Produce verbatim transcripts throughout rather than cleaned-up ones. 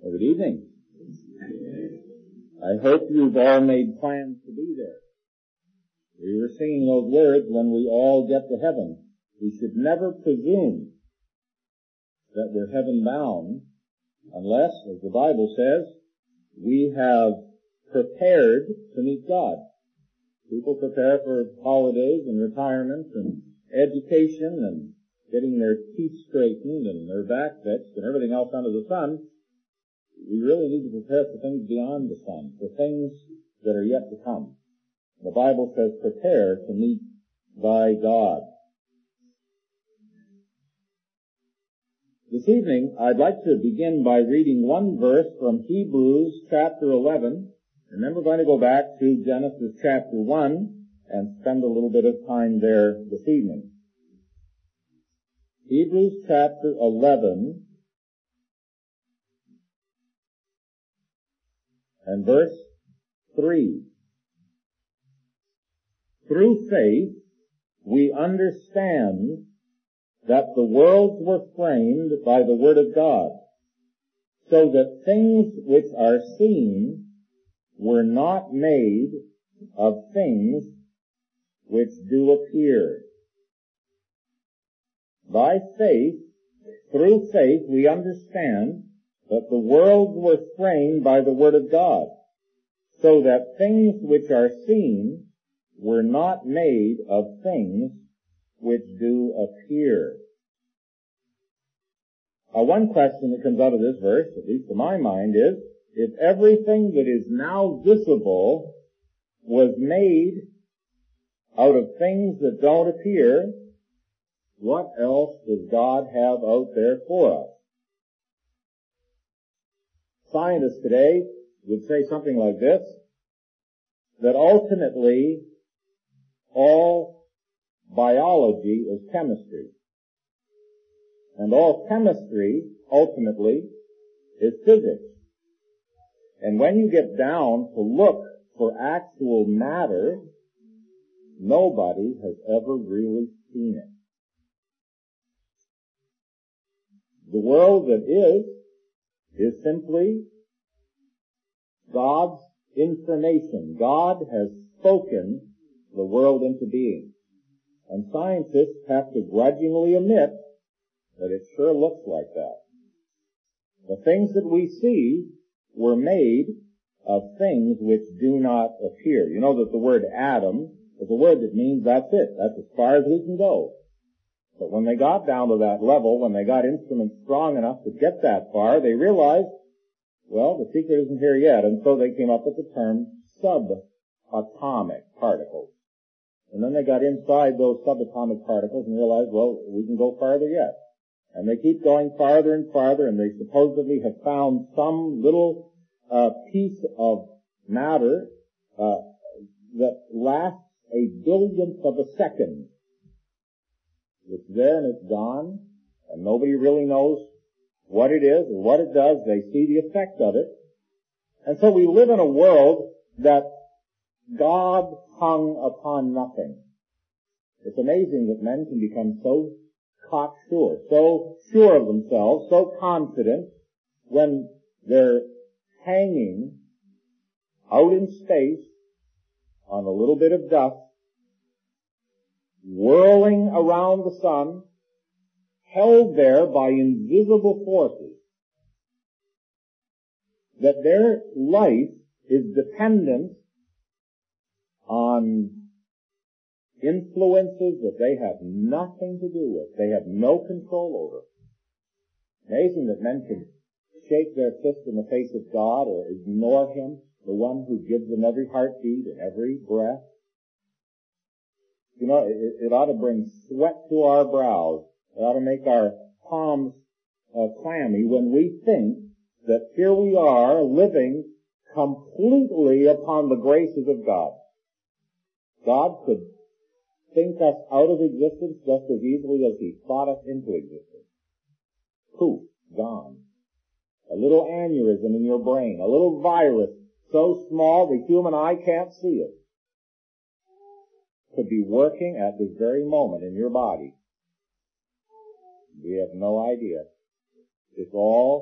Well, good evening. I hope you've all made plans to be there. We were singing those words, when we all get to heaven. We should never presume that we're heaven-bound unless, as the Bible says, we have prepared to meet God. People prepare for holidays and retirement and education and getting their teeth straightened and their back fixed and everything else under the sun. We really need to prepare for things beyond the sun, for things that are yet to come. The Bible says, prepare to meet thy God. This evening, I'd like to begin by reading one verse from Hebrews chapter eleven, and then we're going to go back to Genesis chapter one and spend a little bit of time there this evening. Hebrews chapter eleven and verse three. Through faith, we understand that the worlds were framed by the word of God, so that things which are seen were not made of things which do appear. By faith, through faith, we understand that the worlds were framed by the word of God, so that things which are seen were not made of things which do appear. Now, one question that comes out of this verse, at least to my mind, is, if everything that is now visible was made out of things that don't appear, what else does God have out there for us? Scientists today would say something like this, that ultimately all biology is chemistry. And all chemistry, ultimately, is physics. And when you get down to look for actual matter, nobody has ever really seen it. The world that is, is simply God's information. God has spoken the world into being. And scientists have to grudgingly admit that it sure looks like that. The things that we see were made of things which do not appear. You know that the word atom is a word that means that's it. That's as far as we can go. But when they got down to that level, when they got instruments strong enough to get that far, they realized, well, the secret isn't here yet. And so they came up with the term subatomic particles. And then they got inside those subatomic particles and realized, well, we can go farther yet. And they keep going farther and farther, and they supposedly have found some little uh, piece of matter uh, that lasts a billionth of a second. It's there and it's gone, and nobody really knows what it is or what it does. They see the effect of it. And so we live in a world that God hung upon nothing. It's amazing that men can become so cocksure, so sure of themselves, so confident when they're hanging out in space on a little bit of dust, whirling around the sun, held there by invisible forces, that their life is dependent on influences that they have nothing to do with. They have no control over. Amazing that men can shake their fist in the face of God or ignore Him, the one who gives them every heartbeat and every breath. You know, it, it ought to bring sweat to our brows. It ought to make our palms uh, clammy when we think that here we are living completely upon the graces of God. God could think us out of existence just as easily as He thought us into existence. Poof, gone. A little aneurysm in your brain, a little virus so small the human eye can't see it, could be working at this very moment in your body. We have no idea. It's all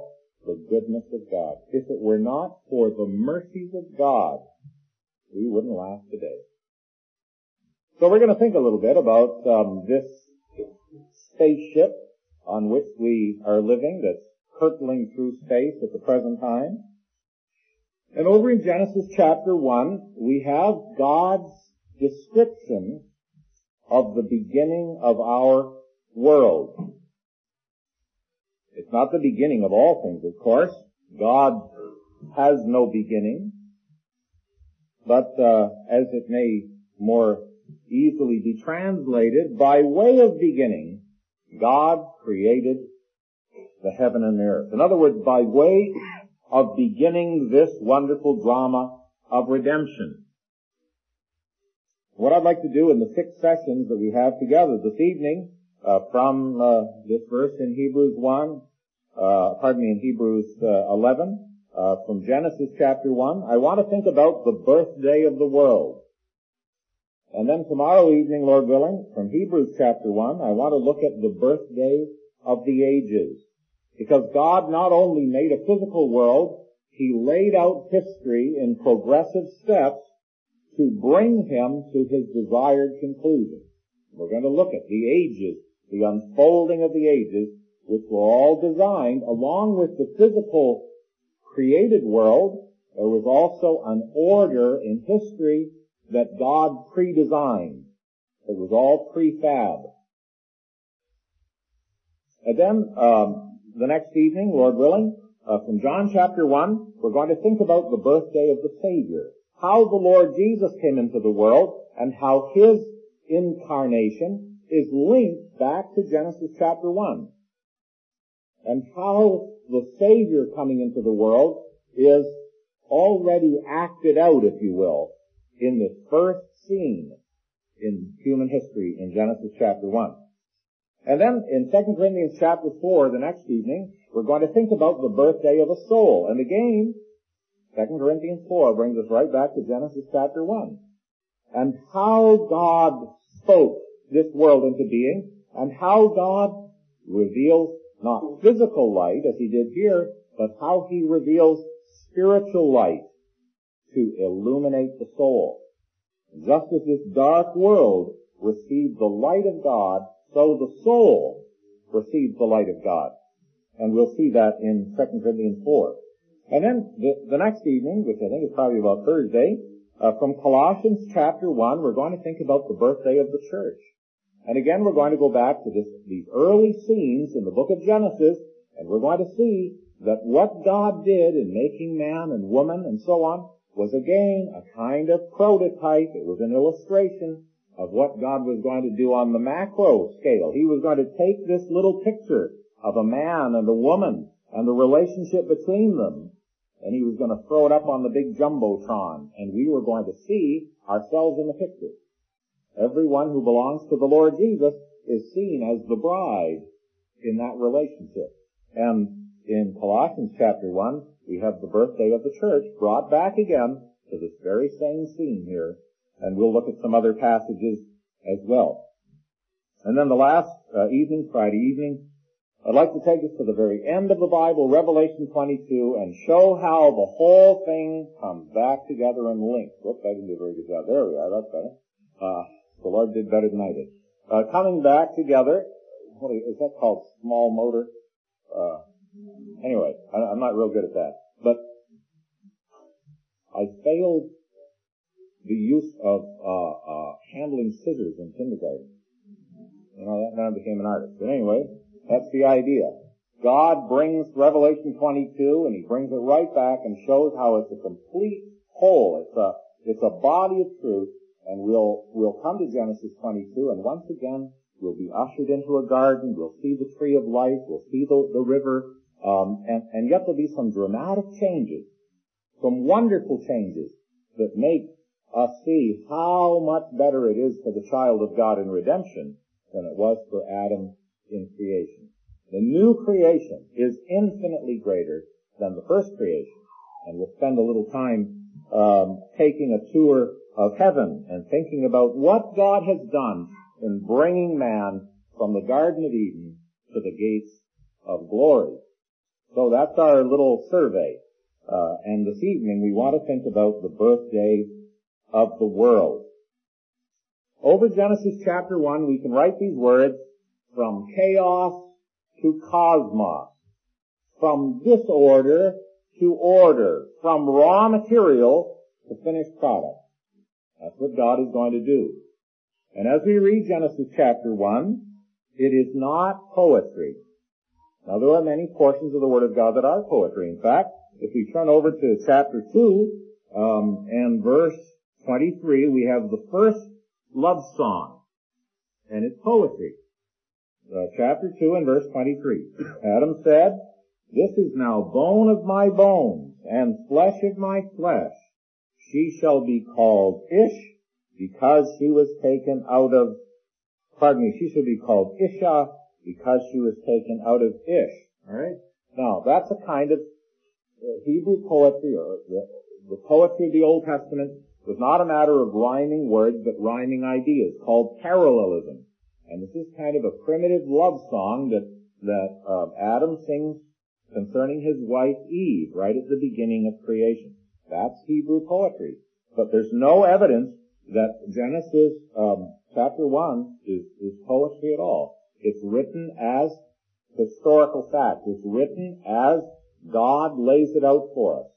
the goodness of God. If it were not for the mercies of God, we wouldn't last a day. So we're going to think a little bit about um, this spaceship on which we are living that's hurtling through space at the present time. And over in Genesis chapter one, we have God's description of the beginning of our world. It's not the beginning of all things, of course. God has no beginning. But uh, as it may more easily be translated, by way of beginning, God created the heaven and the earth. In other words, by way of beginning this wonderful drama of redemption. What I'd like to do in the six sessions that we have together this evening, uh, from uh, this verse in Hebrews one, uh, pardon me, in Hebrews uh, eleven, uh, from Genesis chapter one, I want to think about the birthday of the world. And then tomorrow evening, Lord willing, from Hebrews chapter one, I want to look at the birthday of the ages. Because God not only made a physical world, He laid out history in progressive steps to bring him to his desired conclusion. We're going to look at the ages, the unfolding of the ages, which were all designed along with the physical created world. There was also an order in history that God pre-designed. It was all prefab. And then, um, the next evening, Lord willing, uh, from John chapter one, we're going to think about the birthday of the Savior. How the Lord Jesus came into the world and how His incarnation is linked back to Genesis chapter one. And how the Savior coming into the world is already acted out, if you will, in the first scene in human history in Genesis chapter one. And then in Second Corinthians chapter four, the next evening, we're going to think about the birthday of a soul. And again, Second Corinthians four brings us right back to Genesis chapter one. And how God spoke this world into being, and how God reveals not physical light, as He did here, but how He reveals spiritual light to illuminate the soul. Just as this dark world received the light of God, so the soul receives the light of God. And we'll see that in Second Corinthians four. And then the, the next evening, which I think is probably about Thursday, uh, from Colossians chapter one, we're going to think about the birthday of the church. And again, we're going to go back to this, these early scenes in the book of Genesis, and we're going to see that what God did in making man and woman and so on was again a kind of prototype. It was an illustration of what God was going to do on the macro scale. He was going to take this little picture of a man and a woman and the relationship between them, and He was going to throw it up on the big jumbotron, and we were going to see ourselves in the picture. Everyone who belongs to the Lord Jesus is seen as the bride in that relationship. And in Colossians chapter one, we have the birthday of the church brought back again to this very same scene here. And we'll look at some other passages as well. And then the last uh, evening, Friday evening, I'd like to take us to the very end of the Bible, Revelation twenty-two, and show how the whole thing comes back together and links. Whoops, I didn't do a very good job. There we are, that's better. Uh, the Lord did better than I did. Uh, coming back together, what is that called? Small motor? Uh, anyway, I, I'm not real good at that. But I failed the use of uh, uh, handling scissors in kindergarten. You know, that, then I became an artist. But anyway, that's the idea. God brings Revelation twenty-two, and He brings it right back and shows how it's a complete whole. It's a it's a body of truth, and we'll we'll come to Genesis twenty-two, and once again we'll be ushered into a garden. We'll see the tree of life. We'll see the, the river, um, and and yet there'll be some dramatic changes, some wonderful changes that make us see how much better it is for the child of God in redemption than it was for Adam in creation. The new creation is infinitely greater than the first creation. And we'll spend a little time um, taking a tour of heaven and thinking about what God has done in bringing man from the Garden of Eden to the gates of glory. So that's our little survey. Uh, and this evening we want to think about the birthday of the world. Over Genesis chapter one, we can write these words: from chaos to cosmos, from disorder to order, from raw material to finished product. That's what God is going to do. And as we read Genesis chapter one, it is not poetry. Now, there are many portions of the Word of God that are poetry. In fact, if we turn over to chapter two um, and verse twenty-three, we have the first love song, and it's poetry. Uh, chapter two and verse twenty-three. Adam said, "This is now bone of my bones and flesh of my flesh. She shall be called Ish, because she was taken out of, pardon me, she shall be called Isha, because she was taken out of Ish." Alright? Now, that's a kind of uh, Hebrew poetry, or the, the poetry of the Old Testament was not a matter of rhyming words, but rhyming ideas, called parallelism. And this is kind of a primitive love song that, that uh, Adam sings concerning his wife Eve, right at the beginning of creation. That's Hebrew poetry. But there's no evidence that Genesis um, chapter one is, is poetry at all. It's written as historical fact. It's written as God lays it out for us.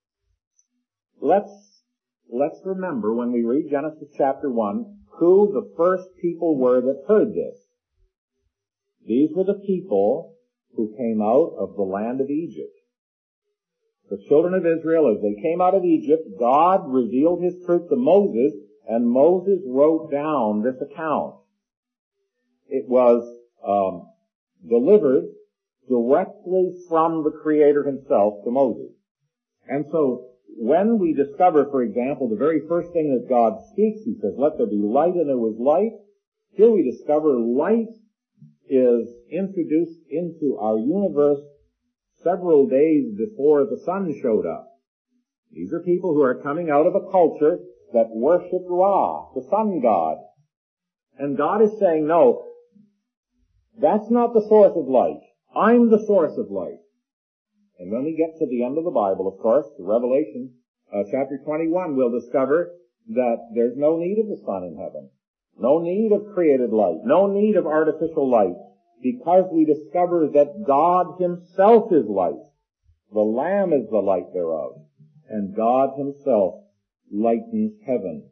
Let's, let's remember when we read Genesis chapter one, who the first people were that heard this. These were the people who came out of the land of Egypt. The children of Israel, as they came out of Egypt, God revealed His truth to Moses, and Moses wrote down this account. It was um, delivered directly from the Creator Himself to Moses. And so, when we discover, for example, the very first thing that God speaks, He says, "Let there be light," and there was light. Here we discover light is introduced into our universe several days before the sun showed up. These are people who are coming out of a culture that worshiped Ra, the sun god. And God is saying, no, that's not the source of light. I'm the source of light. And when we get to the end of the Bible, of course, the Revelation, uh, chapter twenty-one, we'll discover that there's no need of the sun in heaven. No need of created light. No need of artificial light. Because we discover that God Himself is light. The Lamb is the light thereof. And God Himself lightens heaven.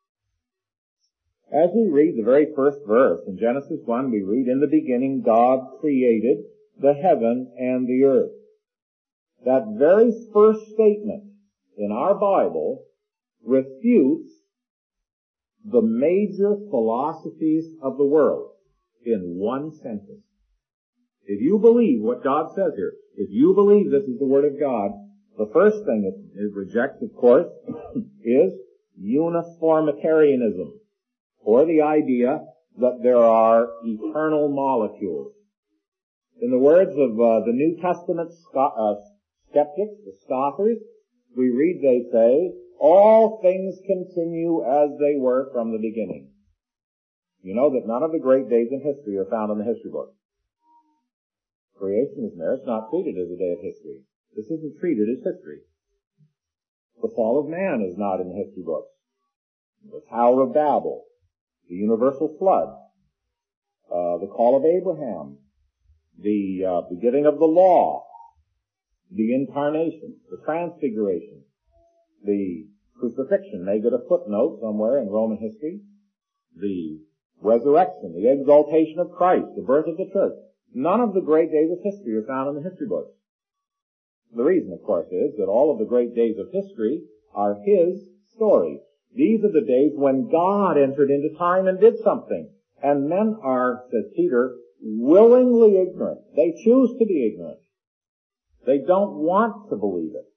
As we read the very first verse in Genesis one, we read, "In the beginning God created the heaven and the earth." That very first statement in our Bible refutes the major philosophies of the world in one sentence. If you believe what God says here, if you believe this is the Word of God, the first thing that it rejects, of course, is uniformitarianism, or the idea that there are eternal molecules. In the words of uh, the New Testament sco- uh, skeptics, the scoffers, we read, they say, "All things continue as they were from the beginning." You know that none of the great days in history are found in the history books. Creation isn't there. It's not treated as a day of history. This isn't treated as history. The fall of man is not in the history books. The Tower of Babel, the universal flood, uh, the call of Abraham, the uh, beginning of the law, the incarnation, the transfiguration, the crucifixion. They get a footnote somewhere in Roman history. The resurrection, the exaltation of Christ, the birth of the church. None of the great days of history are found in the history books. The reason, of course, is that all of the great days of history are His story. These are the days when God entered into time and did something. And men are, says Peter, willingly ignorant. They choose to be ignorant. They don't want to believe it.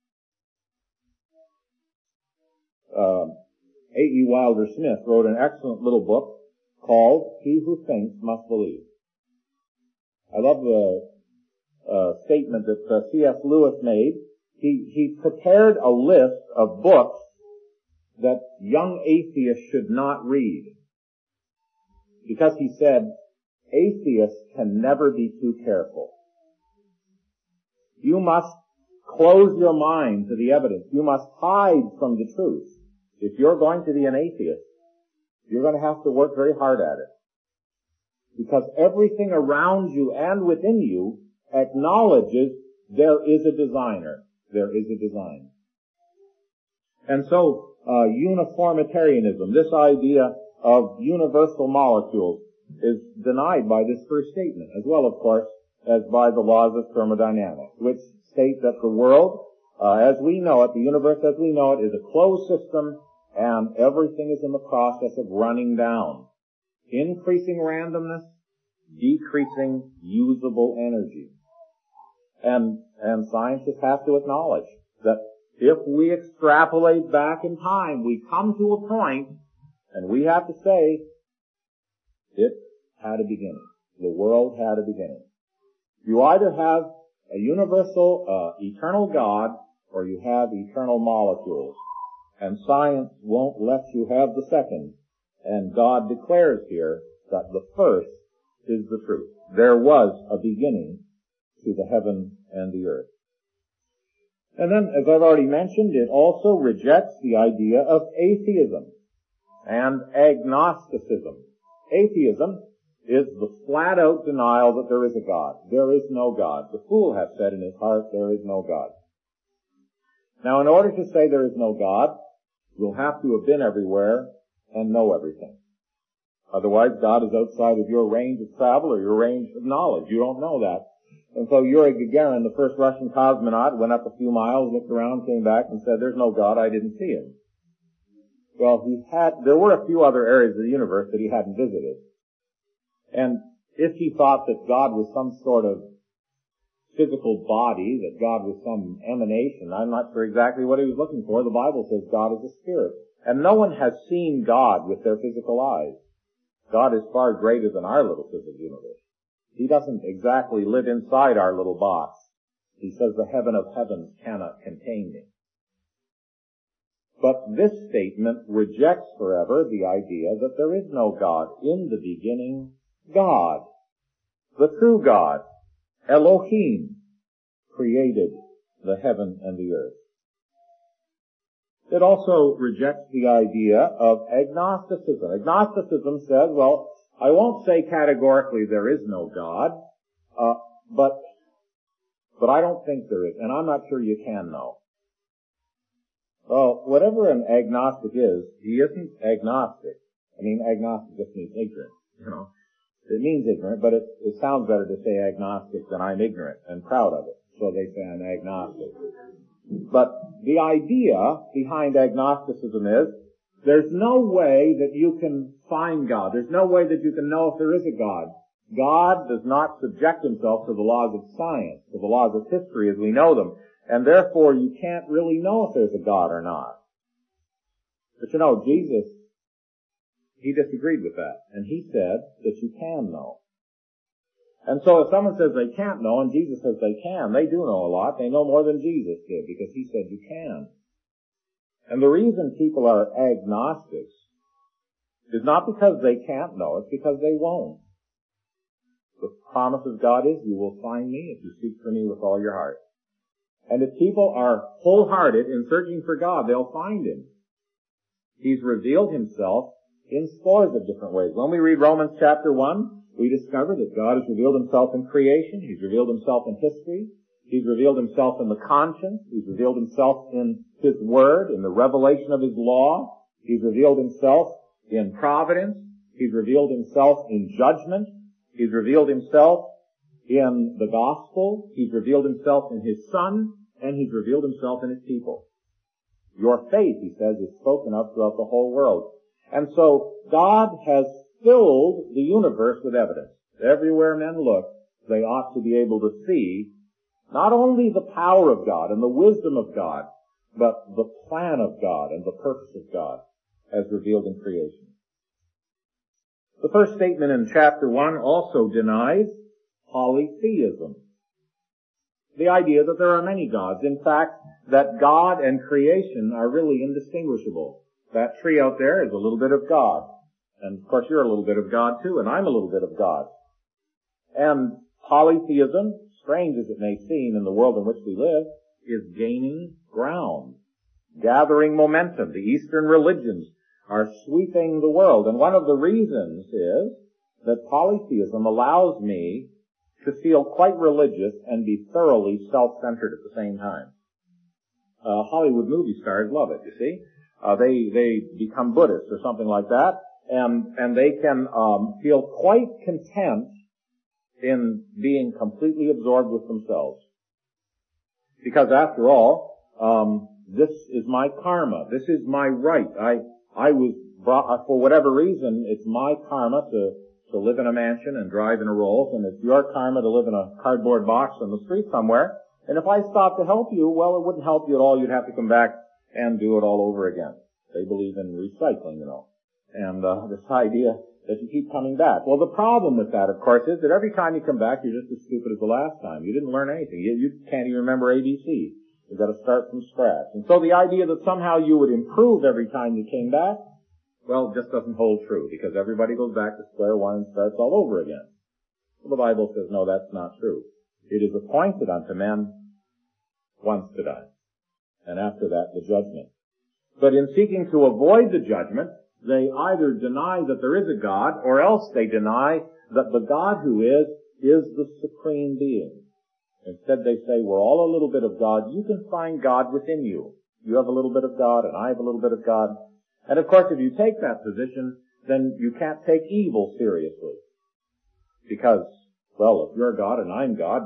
Uh, A E Wilder Smith wrote an excellent little book called "He Who Thinks Must Believe." I love the uh, statement that uh, C S Lewis made. He, he prepared a list of books that young atheists should not read. Because he said, atheists can never be too careful. You must close your mind to the evidence. You must hide from the truth. If you're going to be an atheist, you're going to have to work very hard at it. Because everything around you and within you acknowledges there is a designer. There is a design. And so, uh, uniformitarianism, this idea of universal molecules, is denied by this first statement, as well, of course, as by the laws of thermodynamics, which state that the world, uh, as we know it, the universe as we know it, is a closed system, and everything is in the process of running down. Increasing randomness, decreasing usable energy. And, and scientists have to acknowledge that if we extrapolate back in time, we come to a point, and we have to say, it had a beginning. The world had a beginning. You either have a universal, uh, eternal God, or you have eternal molecules. And science won't let you have the second. And God declares here that the first is the truth. There was a beginning to the heaven and the earth. And then, as I've already mentioned, it also rejects the idea of atheism and agnosticism. Atheism is the flat-out denial that there is a God. There is no God. The fool hath said in his heart, there is no God. Now, in order to say there is no God, you'll have to have been everywhere and know everything. Otherwise, God is outside of your range of travel or your range of knowledge. You don't know that. And so Yuri Gagarin, the first Russian cosmonaut, went up a few miles, looked around, came back and said, there's no God, I didn't see him. Well, he had, there were a few other areas of the universe that he hadn't visited. And if he thought that God was some sort of physical body, that God was some emanation, I'm not sure exactly what he was looking for. The Bible says God is a spirit. And no one has seen God with their physical eyes. God is far greater than our little physical universe. He doesn't exactly live inside our little box. He says the heaven of heavens cannot contain me. But this statement rejects forever the idea that there is no God. In the beginning, God, the true God, Elohim, created the heaven and the earth. It also rejects the idea of agnosticism. Agnosticism says, well, I won't say categorically there is no God, uh, but, but I don't think there is, and I'm not sure you can know. Well, whatever an agnostic is, he isn't agnostic. I mean, agnostic just means ignorant, you know. It means ignorant, but it, it sounds better to say agnostic than I'm ignorant and proud of it. So they say I'm agnostic. But the idea behind agnosticism is, there's no way that you can find God. There's no way that you can know if there is a God. God does not subject himself to the laws of science, to the laws of history as we know them. And therefore, you can't really know if there's a God or not. But you know, Jesus, he disagreed with that. And he said that you can know. And so if someone says they can't know and Jesus says they can, they do know a lot. They know more than Jesus did because he said you can. And the reason people are agnostics is not because they can't know, it's because they won't. The promise of God is, you will find me if you seek for me with all your heart. And if people are wholehearted in searching for God, they'll find him. He's revealed himself in scores of different ways. When we read Romans chapter one, we discover that God has revealed himself in creation. He's revealed himself in history. He's revealed himself in the conscience. He's revealed himself in his word, in the revelation of his law. He's revealed himself in providence. He's revealed himself in judgment. He's revealed himself in the gospel. He's revealed himself in his son. And he's revealed himself in his people. Your faith, he says, is spoken of throughout the whole world. And so God has filled the universe with evidence. Everywhere men look, they ought to be able to see not only the power of God and the wisdom of God, but the plan of God and the purpose of God as revealed in creation. The first statement in chapter one also denies polytheism. The idea that there are many gods. In fact, that God and creation are really indistinguishable. That tree out there is a little bit of God. And of course you're a little bit of God too, and I'm a little bit of God. And polytheism strange as it may seem in the world in which we live, is gaining ground, gathering momentum. The Eastern religions are sweeping the world. And one of the reasons is that polytheism allows me to feel quite religious and be thoroughly self-centered at the same time. Uh, Hollywood movie stars love it, you see. Uh, they, they become Buddhists or something like that, and, and they can, um, feel quite content in being completely absorbed with themselves. Because after all, um, this is my karma. This is my right. I, I was brought, for whatever reason, it's my karma to, to live in a mansion and drive in a Rolls, and it's your karma to live in a cardboard box on the street somewhere. And if I stopped to help you, well, it wouldn't help you at all. You'd have to come back and do it all over again. They believe in recycling, you know. And, uh, this idea that you keep coming back. Well, the problem with that, of course, is that every time you come back, you're just as stupid as the last time. You didn't learn anything. You, you can't even remember A B C. You've got to start from scratch. And so the idea that somehow you would improve every time you came back, well, just doesn't hold true, because everybody goes back to square one and starts all over again. Well, the Bible says, no, that's not true. It is appointed unto men once to die, and after that the judgment. But in seeking to avoid the judgment, they either deny that there is a God, or else they deny that the God who is, is the supreme being. Instead they say, we're all a little bit of God. You can find God within you. You have a little bit of God, and I have a little bit of God. And of course, if you take that position, then you can't take evil seriously. Because, well, if you're God and I'm God,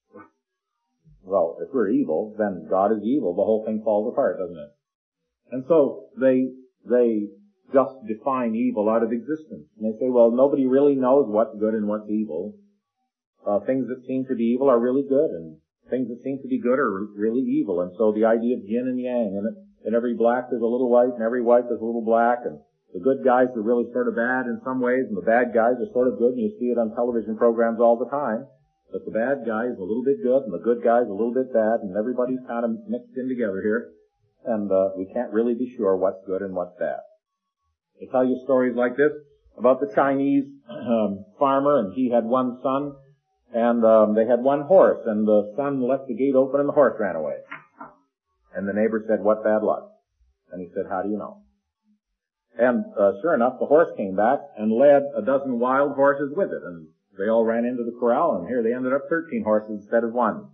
well, if we're evil, then God is evil. The whole thing falls apart, doesn't it? And so they, they just define evil out of existence. And they say, well, nobody really knows what's good and what's evil. Uh, things that seem to be evil are really good, and things that seem to be good are really evil. And so the idea of yin and yang, and in every black there's a little white, and every white there's a little black, and the good guys are really sort of bad in some ways, and the bad guys are sort of good, and you see it on television programs all the time. But the bad guy is a little bit good, and the good guy is a little bit bad, and everybody's kind of mixed in together here. And uh, we can't really be sure what's good and what's bad. They tell you stories like this about the Chinese um, farmer, and he had one son, and um, they had one horse, and the son left the gate open and the horse ran away. And the neighbor said, what bad luck? And he said, how do you know? And uh, sure enough, the horse came back and led a dozen wild horses with it, and they all ran into the corral, and here they ended up thirteen horses instead of one.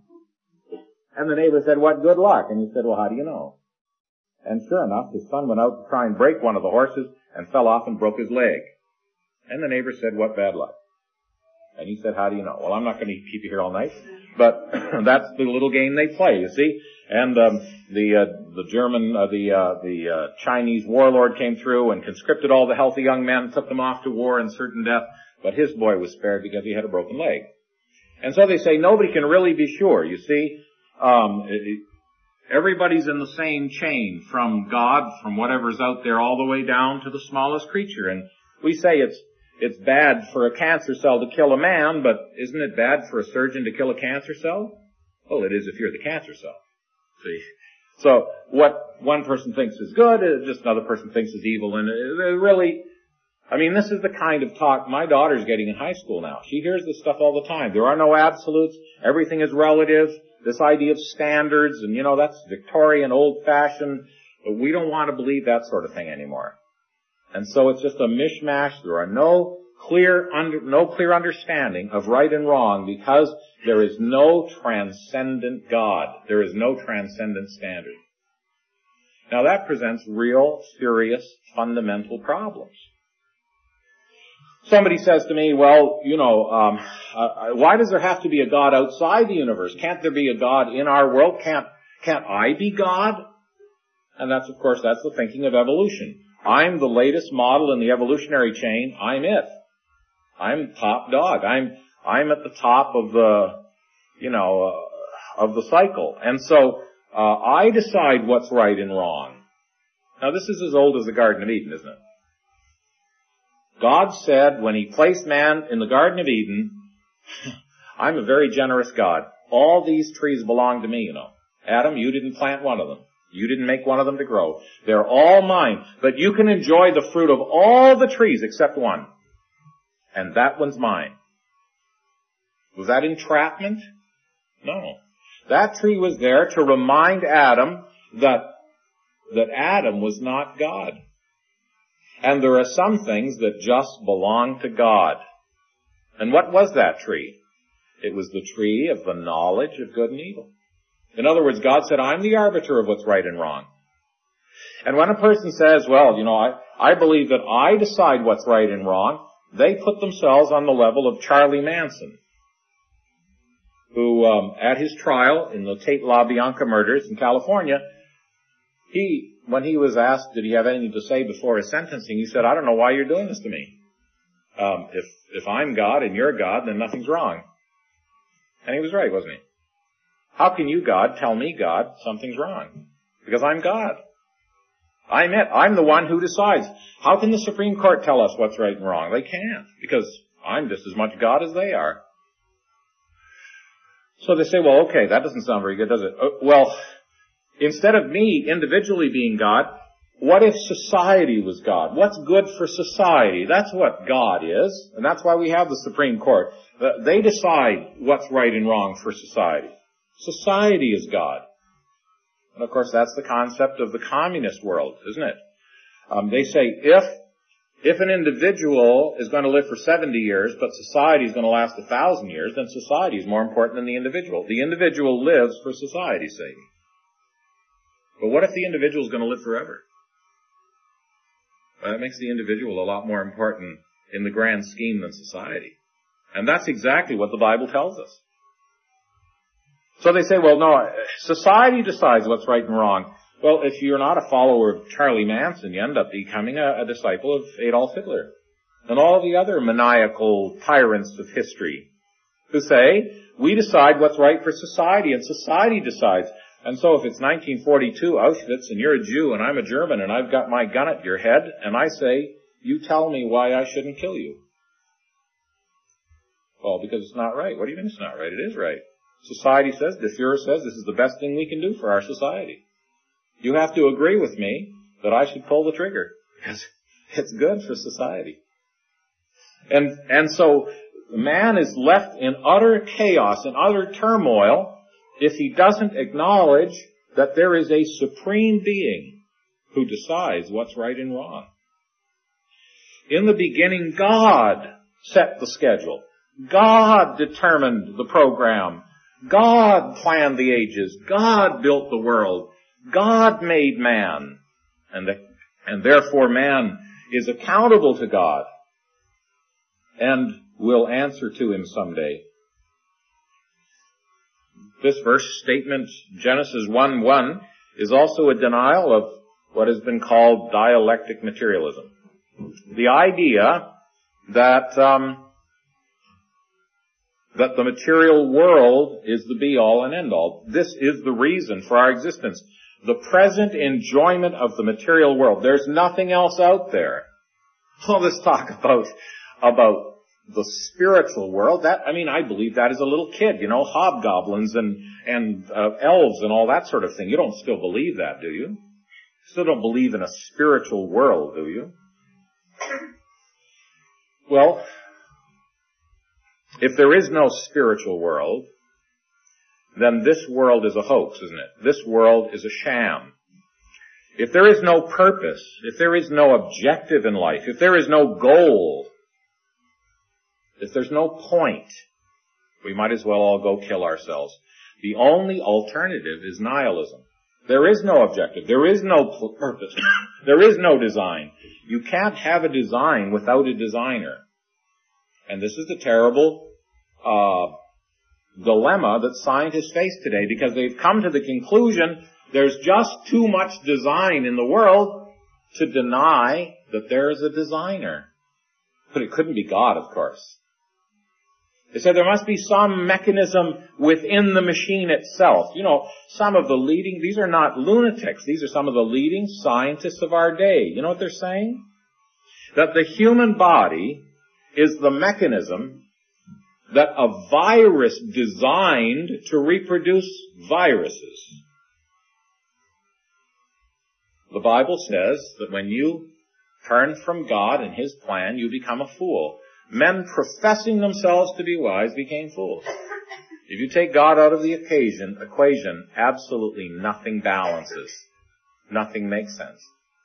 And the neighbor said, what good luck? And he said, well, how do you know? And sure enough, his son went out to try and break one of the horses and fell off and broke his leg. And the neighbor said, what bad luck? And he said, how do you know? Well, I'm not going to keep you here all night, but that's the little game they play, you see. And um, the uh, the German, uh, the uh, the uh, Chinese warlord came through and conscripted all the healthy young men, took them off to war and certain death, but his boy was spared because he had a broken leg. And so they say nobody can really be sure, you see. Um, it, Everybody's in the same chain, from God, from whatever's out there, all the way down to the smallest creature. And we say it's it's bad for a cancer cell to kill a man, but isn't it bad for a surgeon to kill a cancer cell? Well, it is if you're the cancer cell. See? So what one person thinks is good, just another person thinks is evil. And it really, I mean, this is the kind of talk my daughter's getting in high school now. She hears this stuff all the time. There are no absolutes. Everything is relative. This idea of standards, and you know, that's Victorian, old-fashioned, but we don't want to believe that sort of thing anymore. And so it's just a mishmash. There are no clear, under, no clear understanding of right and wrong, because there is no transcendent God. There is no transcendent standard. Now that presents real, serious, fundamental problems. Somebody says to me, well, you know, um, uh, why does there have to be a God outside the universe? Can't there be a God in our world? Can't, can't I be God? And that's, of course, that's the thinking of evolution. I'm the latest model in the evolutionary chain. I'm it. I'm top dog. I'm, I'm at the top of the, you know, uh, of the cycle. And so, uh, I decide what's right and wrong. Now this is as old as the Garden of Eden, isn't it? God said when He placed man in the Garden of Eden, I'm a very generous God. All these trees belong to me, you know. Adam, you didn't plant one of them. You didn't make one of them to grow. They're all mine. But you can enjoy the fruit of all the trees except one. And that one's mine. Was that entrapment? No. That tree was there to remind Adam that, that Adam was not God. And there are some things that just belong to God. And what was that tree? It was the tree of the knowledge of good and evil. In other words, God said, I'm the arbiter of what's right and wrong. And when a person says, well, you know, I, I believe that I decide what's right and wrong, they put themselves on the level of Charlie Manson, who, um, at his trial in the Tate LaBianca murders in California, he, when he was asked, did he have anything to say before his sentencing, he said, I don't know why you're doing this to me. Um, if, if I'm God and you're God, then nothing's wrong. And he was right, wasn't he? How can you, God, tell me, God, something's wrong? Because I'm God. I'm it. I'm the one who decides. How can the Supreme Court tell us what's right and wrong? They can't, because I'm just as much God as they are. So they say, well, okay, that doesn't sound very good, does it? Uh, well, instead of me individually being God, what if society was God? What's good for society? That's what God is, and that's why we have the Supreme Court. Uh, they decide what's right and wrong for society. Society is God. And of course, that's the concept of the communist world, isn't it? Um, they say if if an individual is going to live for seventy years, but society is going to last a thousand years, then society is more important than the individual. The individual lives for society's sake. But what if the individual is going to live forever? Well, that makes the individual a lot more important in the grand scheme than society. And that's exactly what the Bible tells us. So they say, well, no, society decides what's right and wrong. Well, if you're not a follower of Charlie Manson, you end up becoming a, a disciple of Adolf Hitler and all the other maniacal tyrants of history who say, we decide what's right for society, and society decides. And so if it's nineteen forty-two Auschwitz and you're a Jew and I'm a German and I've got my gun at your head and I say, you tell me why I shouldn't kill you. Well, because it's not right. What do you mean it's not right? It is right. Society says, the Fuhrer says, this is the best thing we can do for our society. You have to agree with me that I should pull the trigger because it's good for society. And, and so man is left in utter chaos and utter turmoil if he doesn't acknowledge that there is a supreme being who decides what's right and wrong. In the beginning, God set the schedule. God determined the program. God planned the ages. God built the world. God made man. And, the, and therefore man is accountable to God and will answer to him someday. This verse statement, Genesis one one, is also a denial of what has been called dialectic materialism. The idea that um, that the material world is the be-all and end-all. This is the reason for our existence. The present enjoyment of the material world. There's nothing else out there. All this talk about, about the spiritual world, that, I mean, I believe that as a little kid, you know, hobgoblins and, and uh, elves and all that sort of thing. You don't still believe that, do you? You still don't believe in a spiritual world, do you? Well, if there is no spiritual world, then this world is a hoax, isn't it? This world is a sham. If there is no purpose, if there is no objective in life, if there is no goal, if there's no point, we might as well all go kill ourselves. The only alternative is nihilism. There is no objective. There is no purpose. There is no design. You can't have a design without a designer. And this is the terrible uh dilemma that scientists face today, because they've come to the conclusion there's just too much design in the world to deny that there is a designer. But it couldn't be God, of course. They said there must be some mechanism within the machine itself. You know, some of the leading, these are not lunatics, these are some of the leading scientists of our day. You know what they're saying? That the human body is the mechanism that a virus designed to reproduce viruses. The Bible says that when you turn from God and His plan, you become a fool. Men professing themselves to be wise became fools. If you take God out of the occasion, equation, absolutely nothing balances. Nothing makes sense.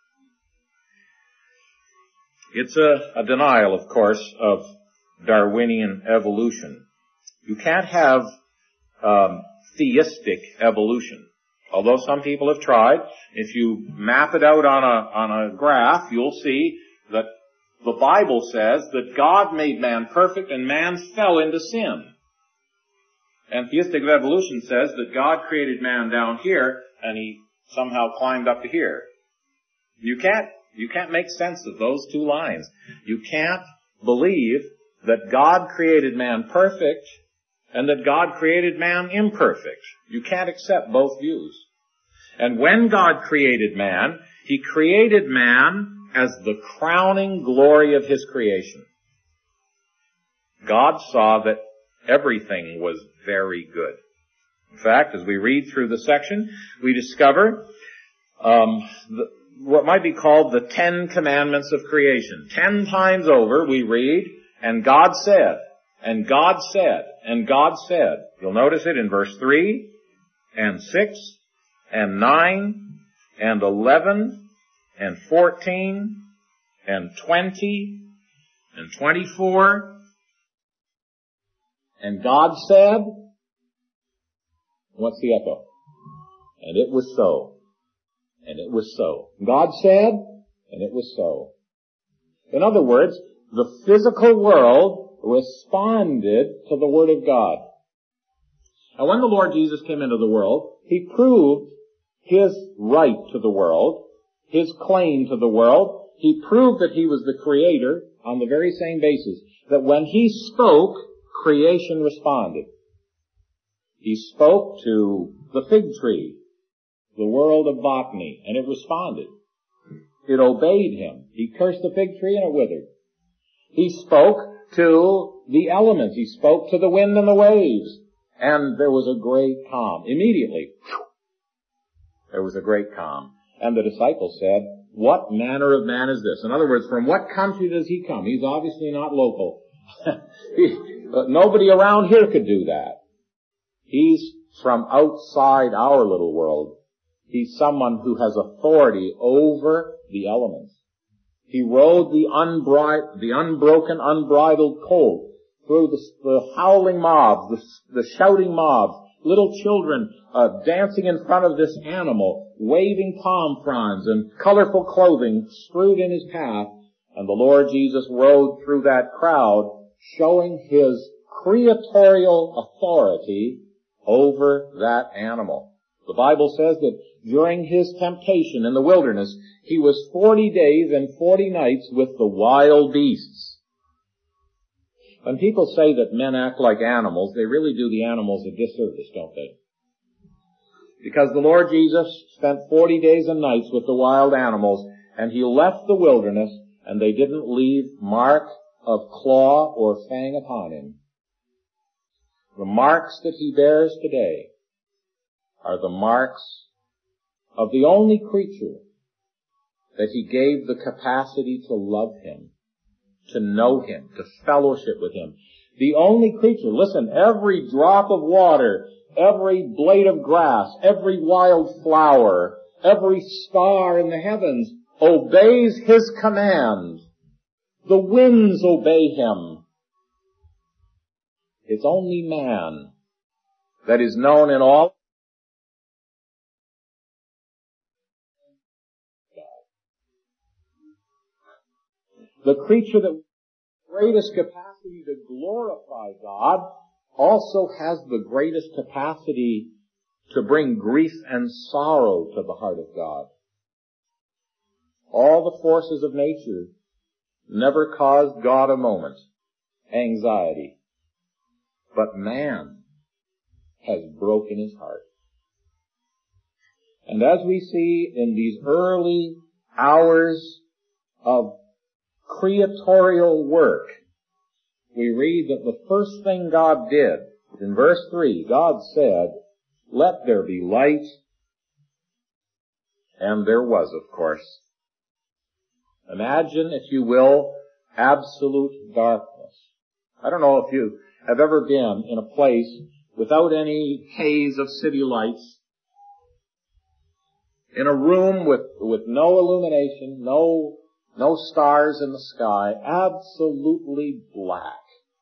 It's a, a denial, of course, of Darwinian evolution. You can't have um, theistic evolution. Although some people have tried, if you map it out on a, on a graph, you'll see that the Bible says that God made man perfect and man fell into sin. And theistic evolution says that God created man down here and he somehow climbed up to here. You can't, you can't make sense of those two lines. You can't believe that God created man perfect and that God created man imperfect. You can't accept both views. And when God created man, He created man as the crowning glory of His creation. God saw that everything was very good. In fact, as we read through the section, we discover um, the, what might be called the Ten Commandments of creation. Ten times over we read, and God said, and God said, and God said. You'll notice it in verse three, and six, and nine, and eleven, and fourteen, and twenty, and twenty-four. And God said, what's the echo? And it was so. And it was so. God said, and it was so. In other words, the physical world responded to the Word of God. Now when the Lord Jesus came into the world, He proved His right to the world, His claim to the world. He proved that He was the Creator on the very same basis, that when He spoke, creation responded. He spoke to the fig tree, the world of botany, and it responded. It obeyed Him. He cursed the fig tree and it withered. He spoke to the elements. He spoke to the wind and the waves. And there was a great calm. Immediately, whew, there was a great calm. And the disciples said, what manner of man is this? In other words, from what country does he come? He's obviously not local. he, nobody around here could do that. He's from outside our little world. He's someone who has authority over the elements. He rode the, unbri- the unbroken, unbridled colt through the, the howling mobs, the, the shouting mobs, little children uh, dancing in front of this animal, waving palm fronds and colorful clothing strewed in his path. And the Lord Jesus rode through that crowd, showing His creatorial authority over that animal. The Bible says that during His temptation in the wilderness, He was forty days and forty nights with the wild beasts. When people say that men act like animals, they really do the animals a disservice, don't they? Because the Lord Jesus spent forty days and nights with the wild animals, and He left the wilderness, and they didn't leave mark of claw or fang upon Him. The marks that He bears today are the marks of the only creature that He gave the capacity to love Him, to know Him, to fellowship with Him. The only creature, listen, every drop of water, every blade of grass, every wild flower, every star in the heavens obeys His command. The winds obey Him. It's only man that is known in all the creature that has the greatest capacity to glorify God also has the greatest capacity to bring grief and sorrow to the heart of God. All the forces of nature never caused God a moment anxiety. But man has broken His heart. And as we see in these early hours of creatorial work, we read that the first thing God did, in verse three, God said, let there be light, and there was, of course. Imagine, if you will, absolute darkness. I don't know if you have ever been in a place without any haze of city lights, in a room with, with no illumination, no, no stars in the sky, absolutely black.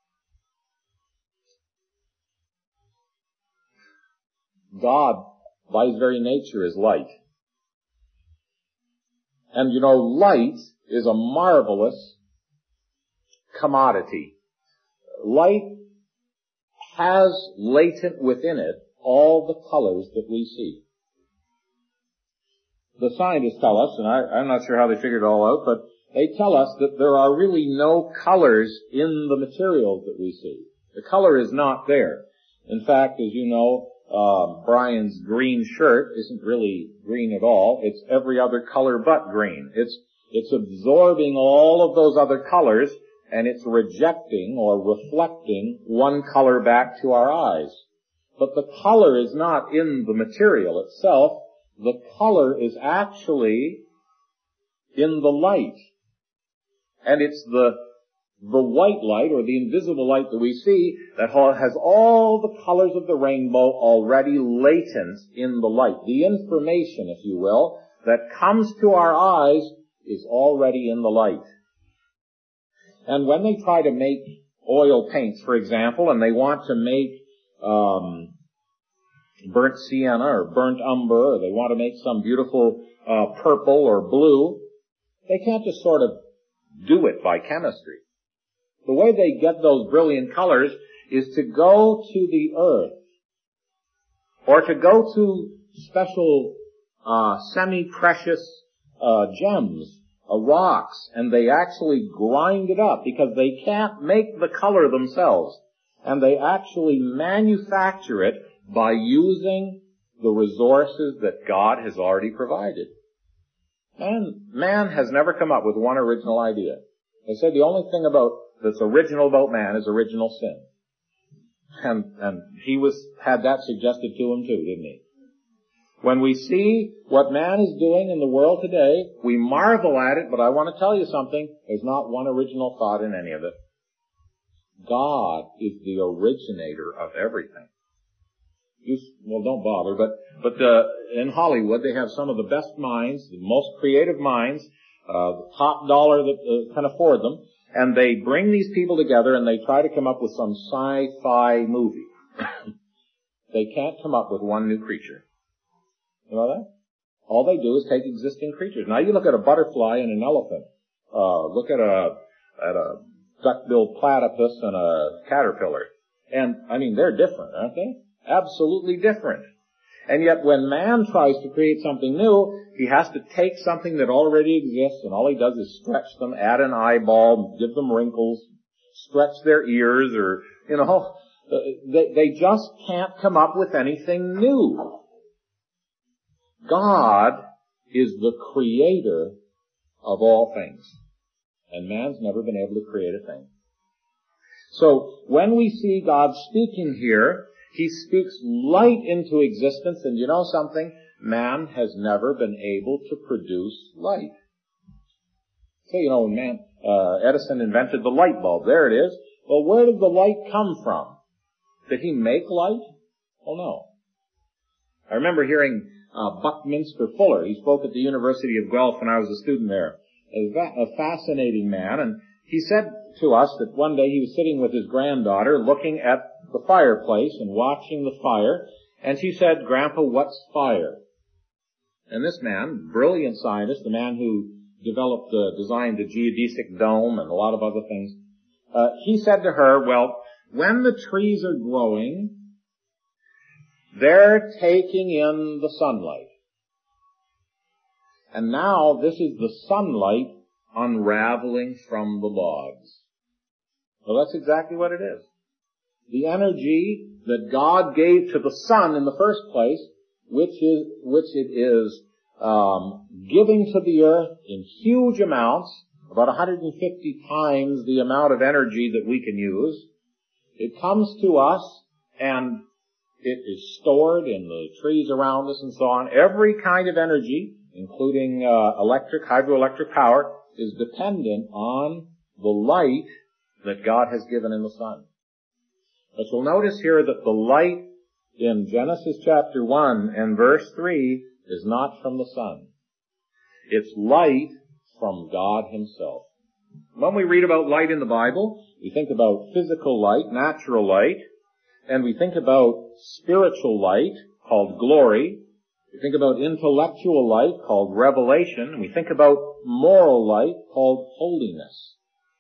God, by his very nature, is light. And you know, light is a marvelous commodity. Light has latent within it all the colors that we see. The scientists tell us, and I, I'm not sure how they figured it all out, but they tell us that there are really no colors in the materials that we see. The color is not there. In fact, as you know, uh, Brian's green shirt isn't really green at all. It's every other color but green. It's, it's absorbing all of those other colors, and it's rejecting or reflecting one color back to our eyes. But the color is not in the material itself. The color is actually in the light. And it's the, the white light or the invisible light that we see that has all the colors of the rainbow already latent in the light. The information, if you will, that comes to our eyes is already in the light. And when they try to make oil paints, for example, and they want to make um burnt sienna or burnt umber, or they want to make some beautiful uh purple or blue, they can't just sort of do it by chemistry. The way they get those brilliant colors is to go to the earth, or to go to special uh semi-precious uh gems, uh, rocks, and they actually grind it up because they can't make the color themselves. And they actually manufacture it by using the resources that God has already provided. And man has never come up with one original idea. They said the only thing about that's original about man is original sin. And, and he was, had that suggested to him too, didn't he? When we see what man is doing in the world today, we marvel at it, but I want to tell you something. There's not one original thought in any of it. God is the originator of everything. You, well, don't bother, but, but, uh, in Hollywood, they have some of the best minds, the most creative minds, uh, the top dollar that uh, can afford them, and they bring these people together and they try to come up with some sci-fi movie. They can't come up with one new creature. You know that? All they do is take existing creatures. Now you look at a butterfly and an elephant, uh, look at a, at a duck-billed platypus and a caterpillar. And, I mean, they're different, aren't they? Absolutely different. And yet when man tries to create something new, he has to take something that already exists, and all he does is stretch them, add an eyeball, give them wrinkles, stretch their ears, or, you know, they, they just can't come up with anything new. God is the creator of all things. And man's never been able to create a thing. So when we see God speaking here, he speaks light into existence, and you know something? Man has never been able to produce light. So, you know, when man, uh, Edison invented the light bulb. There it is. Well, where did the light come from? Did he make light? Oh, no. I remember hearing uh, Buckminster Fuller. He spoke at the University of Guelph when I was a student there. A, va- a fascinating man, and he said to us that one day he was sitting with his granddaughter looking at the fireplace and watching the fire, and she said, "Grandpa, what's fire?" And this man, brilliant scientist, the man who developed, uh, designed the geodesic dome and a lot of other things, uh, he said to her, "Well, when the trees are growing, they're taking in the sunlight. And now this is the sunlight unraveling from the logs." Well, that's exactly what it is. The energy that God gave to the sun in the first place, which is, which it is, um, giving to the earth in huge amounts, about one hundred fifty times the amount of energy that we can use. It comes to us and it is stored in the trees around us and so on. Every kind of energy, including uh, electric, hydroelectric power, is dependent on the light that God has given in the sun. But you'll notice here that the light in Genesis chapter one and verse three is not from the sun. It's light from God himself. When we read about light in the Bible, we think about physical light, natural light, and we think about spiritual light called glory. We think about intellectual light called revelation, and we think about moral light called holiness.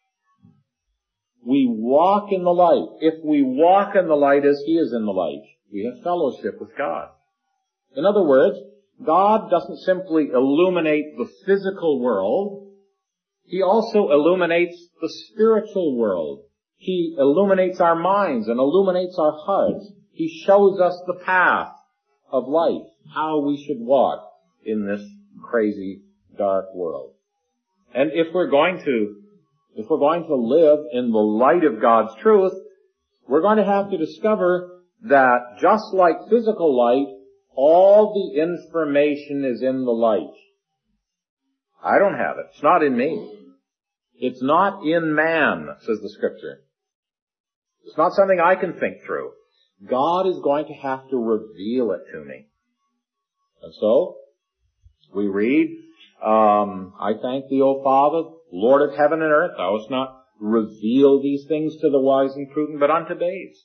We walk in the light. If we walk in the light as he is in the light, we have fellowship with God. In other words, God doesn't simply illuminate the physical world. He also illuminates the spiritual world. He illuminates our minds and illuminates our hearts. He shows us the path of life, how we should walk in this crazy, dark world. And if we're going to, if we're going to live in the light of God's truth, we're going to have to discover that just like physical light, all the information is in the light. I don't have it. It's not in me. It's not in man, says the Scripture. It's not something I can think through. God is going to have to reveal it to me. And so, we read, um, I thank thee, O Father, Lord of heaven and earth, thou hast not revealed these things to the wise and prudent, but unto babes.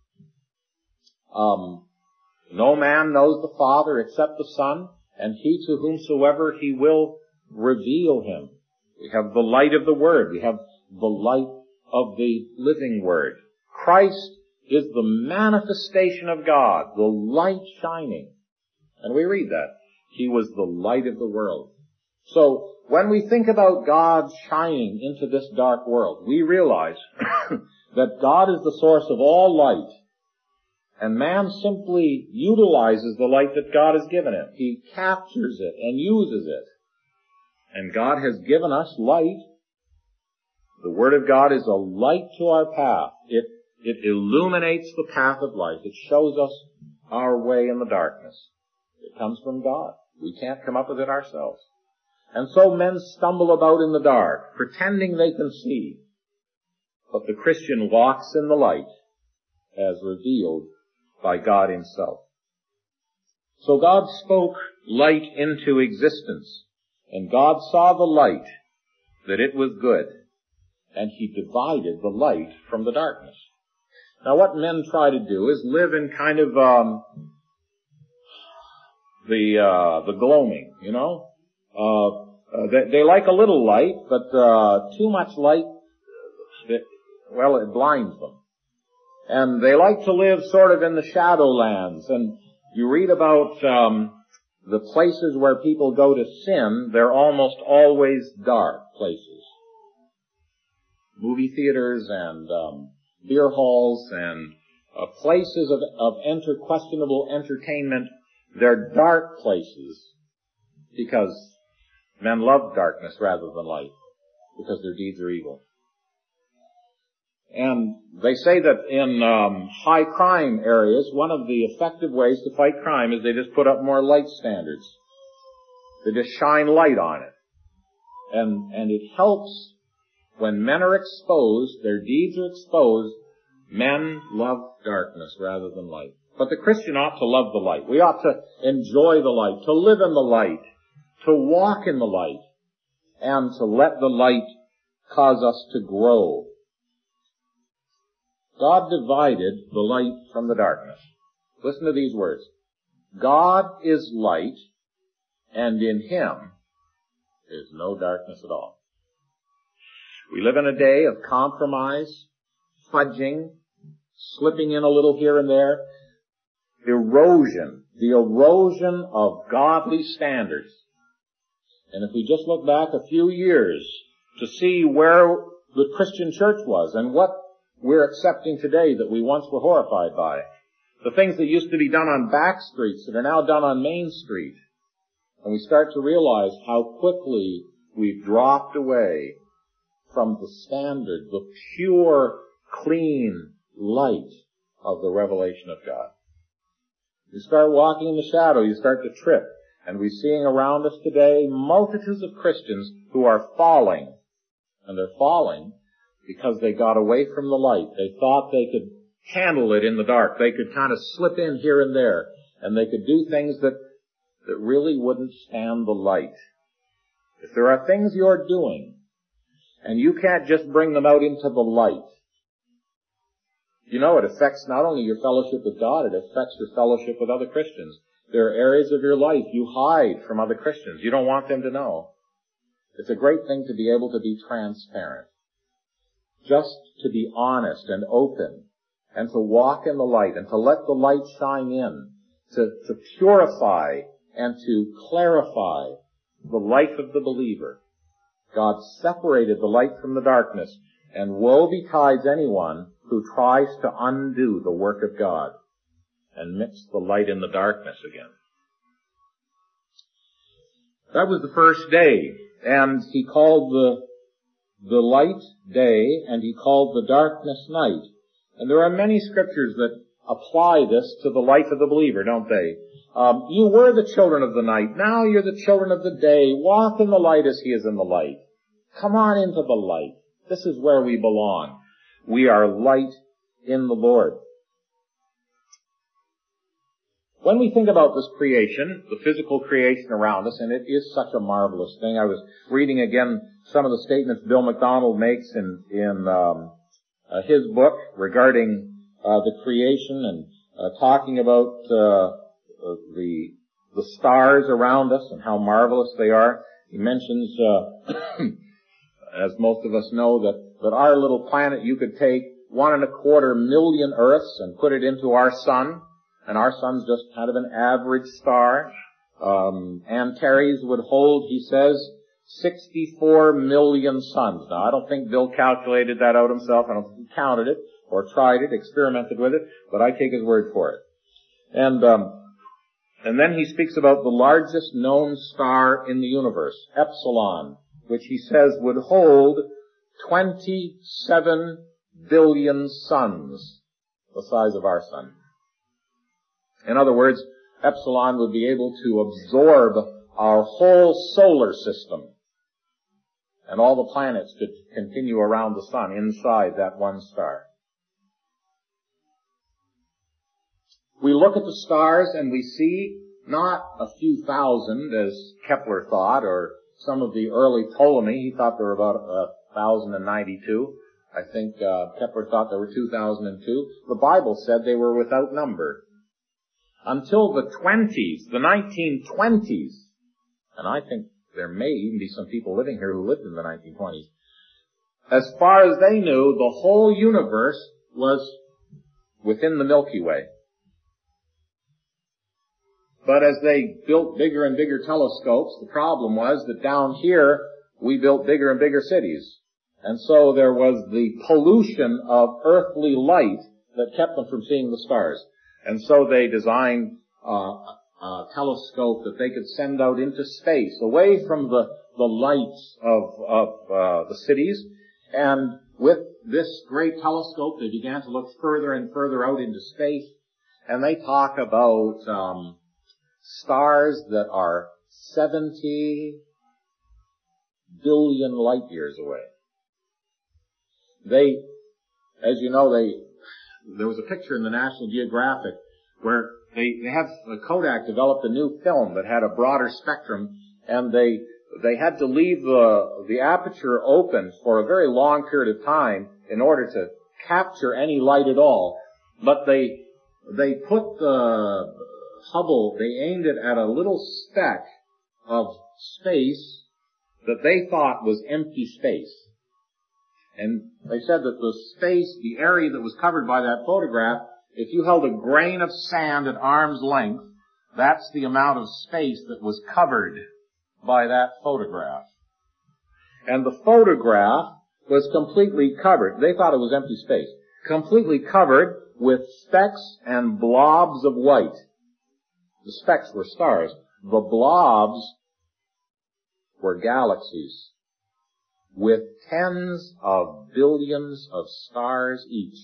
Um, no man knows the Father except the Son, and he to whomsoever he will reveal him. We have the light of the Word. We have the light of the living Word. Christ is the manifestation of God, the light shining. And we read that. He was the light of the world. So, when we think about God shining into this dark world, we realize that God is the source of all light, and man simply utilizes the light that God has given him. He captures it and uses it. And God has given us light. The Word of God is a light to our path. It, it illuminates the path of life. It shows us our way in the darkness. It comes from God. We can't come up with it ourselves. And so men stumble about in the dark, pretending they can see. But the Christian walks in the light as revealed by God himself. So God spoke light into existence, and God saw the light, that it was good, and he divided the light from the darkness. Now what men try to do is live in kind of um the uh the gloaming, you know. Uh, uh they, they like a little light, but uh too much light, it, well, it blinds them. And they like to live sort of in the shadowlands. And you read about um the places where people go to sin, they're almost always dark places. Movie theaters and um beer halls and uh, places of, of enter, questionable entertainment, they're dark places because men love darkness rather than light, because their deeds are evil. And they say that in um, high crime areas, one of the effective ways to fight crime is they just put up more light standards. They just shine light on it. And, and it helps when men are exposed, their deeds are exposed, men love darkness rather than light. But the Christian ought to love the light. We ought to enjoy the light, to live in the light, to walk in the light, and to let the light cause us to grow. God divided the light from the darkness. Listen to these words. God is light, and in him is no darkness at all. We live in a day of compromise, fudging, slipping in a little here and there, erosion, the erosion of godly standards. And if we just look back a few years to see where the Christian church was and what we're accepting today that we once were horrified by, the things that used to be done on back streets that are now done on Main Street, and we start to realize how quickly we've dropped away from the standard, the pure, clean light of the revelation of God. You start walking in the shadow, you start to trip. And we're seeing around us today multitudes of Christians who are falling. And they're falling because they got away from the light. They thought they could handle it in the dark. They could kind of slip in here and there, and they could do things that, that really wouldn't stand the light. If there are things you're doing, and you can't just bring them out into the light, you know, it affects not only your fellowship with God, it affects your fellowship with other Christians. There are areas of your life you hide from other Christians. You don't want them to know. It's a great thing to be able to be transparent. Just to be honest and open, and to walk in the light, and to let the light shine in, to, to purify and to clarify the life of the believer. God separated the light from the darkness, and woe betides anyone who tries to undo the work of God and mix the light in the darkness again. That was the first day, and he called the the light day, and he called the darkness night. And there are many scriptures that apply this to the life of the believer, don't they? Um, you were the children of the night. Now you're the children of the day. Walk in the light as he is in the light. Come on into the light. This is where we belong. We are light in the Lord. When we think about this creation, the physical creation around us, and it is such a marvelous thing. I was reading again some of the statements Bill MacDonald makes in, in um, uh, his book regarding uh, the creation, and uh, talking about uh, uh, the the stars around us and how marvelous they are. He mentions, uh, as most of us know, that, that our little planet, you could take one and a quarter million Earths and put it into our sun. And our sun's just kind of an average star. Um, Antares would hold, he says, sixty-four million suns. Now, I don't think Bill calculated that out himself. I don't think he counted it or tried it, experimented with it, but I take his word for it. And, um, and then he speaks about the largest known star in the universe, Epsilon, which he says would hold twenty-seven billion suns, the size of our sun. In other words, Epsilon would be able to absorb our whole solar system, and all the planets could continue around the sun inside that one star. We look at the stars and we see not a few thousand, as Kepler thought, or some of the early Ptolemy. He thought there were about one thousand ninety-two. I think uh, Kepler thought there were two thousand two. The Bible said they were without number. Until the twenties, the nineteen twenties, and I think there may even be some people living here who lived in the nineteen twenties, as far as they knew, the whole universe was within the Milky Way. But as they built bigger and bigger telescopes, the problem was that down here, we built bigger and bigger cities. And so there was the pollution of earthly light that kept them from seeing the stars. And so they designed uh, a telescope that they could send out into space, away from the, the lights of, of uh, the cities. And with this great telescope, they began to look further and further out into space. And they talk about um, stars that are seventy billion light years away. They, as you know, they... There was a picture in the National Geographic where they, they have, Kodak developed a new film that had a broader spectrum, and they, they had to leave the, the aperture open for a very long period of time in order to capture any light at all. But they, they put the Hubble, they aimed it at a little speck of space that they thought was empty space. And they said that the space, the area that was covered by that photograph, if you held a grain of sand at arm's length, that's the amount of space that was covered by that photograph. And the photograph was completely covered. They thought it was empty space. Completely covered with specks and blobs of white. The specks were stars. The blobs were galaxies, with tens of billions of stars each.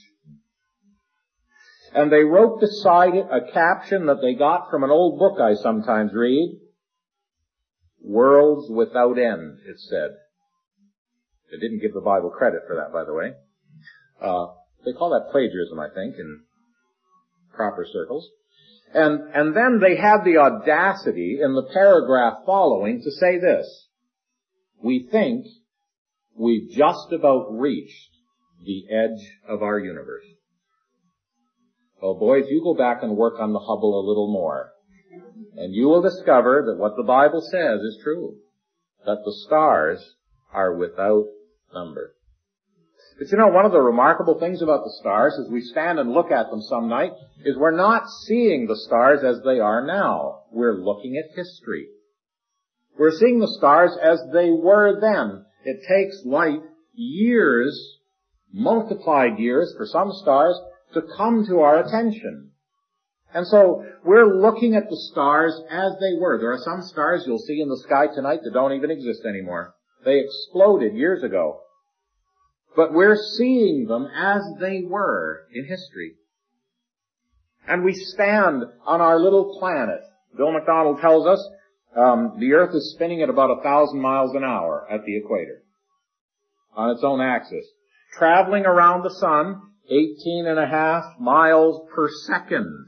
And they wrote beside it a caption that they got from an old book I sometimes read. Worlds without end, it said. They didn't give the Bible credit for that, by the way. Uh, They call that plagiarism, I think, in proper circles. And, and then they had the audacity in the paragraph following to say this: we think we've just about reached the edge of our universe. Well, boys, you go back and work on the Hubble a little more, and you will discover that what the Bible says is true, that the stars are without number. But you know, one of the remarkable things about the stars, as we stand and look at them some night, is we're not seeing the stars as they are now. We're looking at history. We're seeing the stars as they were then. It takes light years, multiplied years for some stars, to come to our attention. And so we're looking at the stars as they were. There are some stars you'll see in the sky tonight that don't even exist anymore. They exploded years ago. But we're seeing them as they were in history. And we stand on our little planet. Bill McDonald tells us um, the Earth is spinning at about a thousand miles an hour at the equator on its own axis, traveling around the sun eighteen and a half miles per second.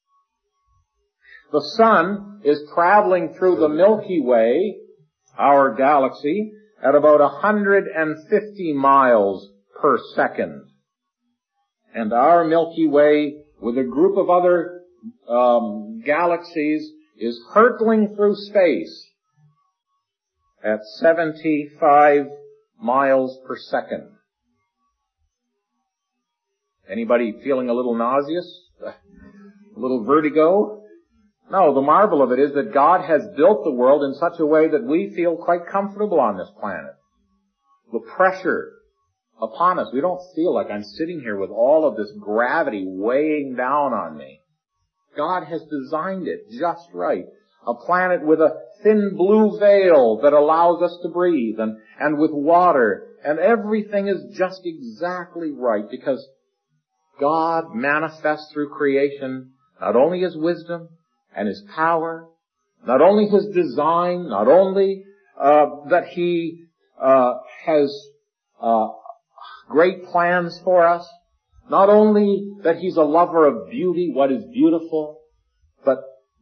The sun is traveling through the Milky Way, our galaxy, at about one hundred fifty miles per second. And our Milky Way, with a group of other um, galaxies, is hurtling through space at seventy-five miles per second. Anybody feeling a little nauseous? A little vertigo? No, the marvel of it is that God has built the world in such a way that we feel quite comfortable on this planet. The pressure upon us, we don't feel like I'm sitting here with all of this gravity weighing down on me. God has designed it just right. A planet with a thin blue veil that allows us to breathe, and, and with water, and everything is just exactly right, because God manifests through creation not only His wisdom and His power, not only His design, not only uh, that He uh, has uh, great plans for us, not only that He's a lover of beauty, what is beautiful, but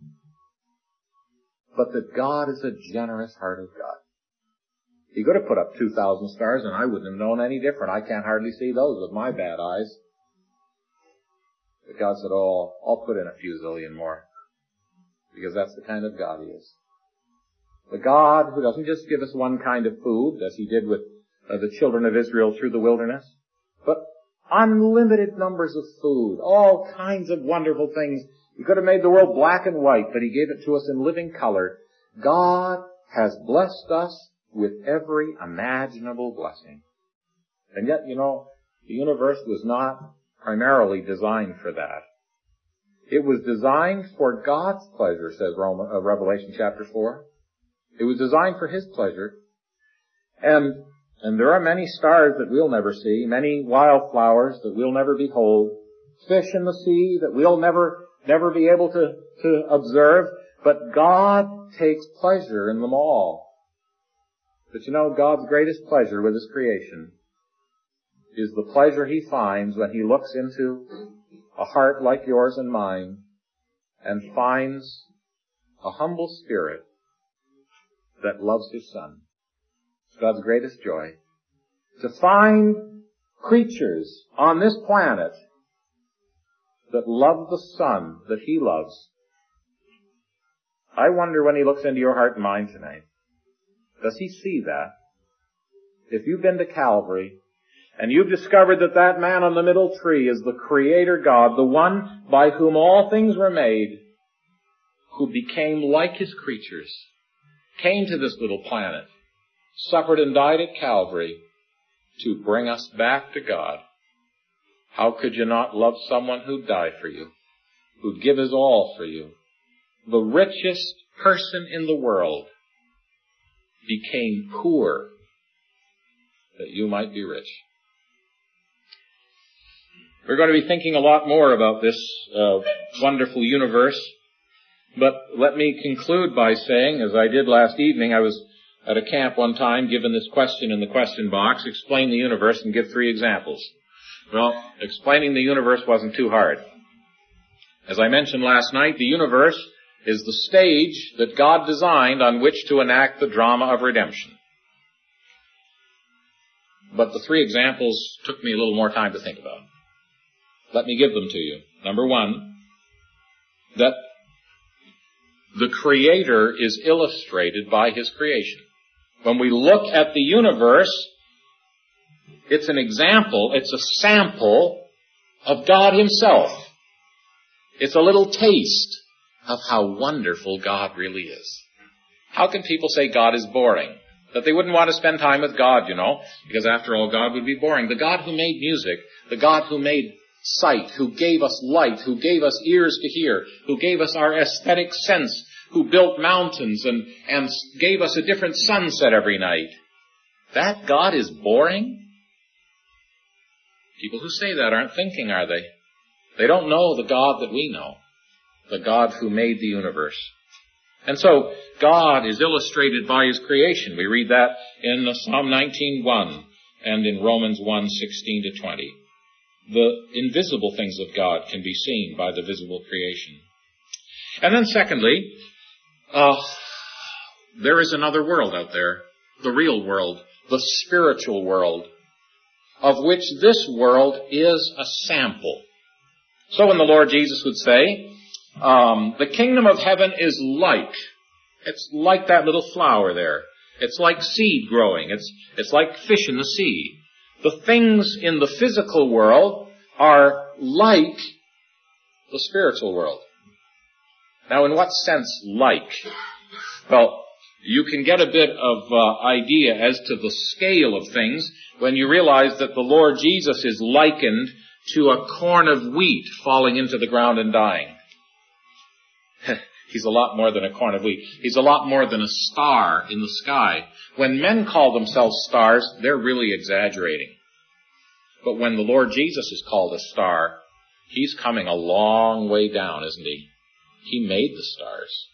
but that God is a generous-hearted God. He could have put up two thousand stars and I wouldn't have known any different. I can't hardly see those with my bad eyes. But God said, oh, I'll put in a few zillion more. Because that's the kind of God He is. The God who doesn't just give us one kind of food, as He did with uh, the children of Israel through the wilderness, but unlimited numbers of food, all kinds of wonderful things. He could have made the world black and white, but He gave it to us in living color. God has blessed us with every imaginable blessing. And yet, you know, the universe was not primarily designed for that. It was designed for God's pleasure, says Roman, uh, Revelation chapter four. It was designed for His pleasure. And, and there are many stars that we'll never see, many wildflowers that we'll never behold, fish in the sea that we'll never, never be able to, to observe, but God takes pleasure in them all. But you know, God's greatest pleasure with His creation is the pleasure He finds when He looks into a heart like yours and mine and finds a humble spirit that loves His Son. It's God's greatest joy. To find creatures on this planet that love the Son that He loves. I wonder when He looks into your heart and mind tonight, does He see that? If you've been to Calvary, and you've discovered that that man on the middle tree is the Creator God, the one by whom all things were made, who became like His creatures, came to this little planet, suffered and died at Calvary to bring us back to God. How could you not love someone who'd die for you, who'd give His all for you? The richest person in the world became poor that you might be rich. We're going to be thinking a lot more about this uh, wonderful universe, but let me conclude by saying, as I did last evening, I was at a camp one time given this question in the question box, explain the universe and give three examples. Well, explaining the universe wasn't too hard. As I mentioned last night, the universe is the stage that God designed on which to enact the drama of redemption. But the three examples took me a little more time to think about. Let me give them to you. Number one, that the Creator is illustrated by His creation. When we look at the universe, it's an example, it's a sample of God Himself. It's a little taste of how wonderful God really is. How can people say God is boring? That they wouldn't want to spend time with God, you know, because after all, God would be boring. The God who made music, the God who made sight, who gave us light, who gave us ears to hear, who gave us our aesthetic sense, who built mountains and, and gave us a different sunset every night. That God is boring? People who say that aren't thinking, are they? They don't know the God that we know, the God who made the universe. And so, God is illustrated by His creation. We read that in Psalm nineteen one and in Romans one sixteen to twenty. The invisible things of God can be seen by the visible creation. And then secondly, uh, there is another world out there, the real world, the spiritual world, of which this world is a sample. So when the Lord Jesus would say, um, the kingdom of heaven is like, it's like that little flower there. It's like seed growing. It's, it's like fish in the sea. The things in the physical world are like the spiritual world. Now, in what sense like? Well, you can get a bit of uh, idea as to the scale of things when you realize that the Lord Jesus is likened to a corn of wheat falling into the ground and dying. He's a lot more than a corn of wheat. He's a lot more than a star in the sky. When men call themselves stars, they're really exaggerating. But when the Lord Jesus is called a star, He's coming a long way down, isn't He? He made the stars.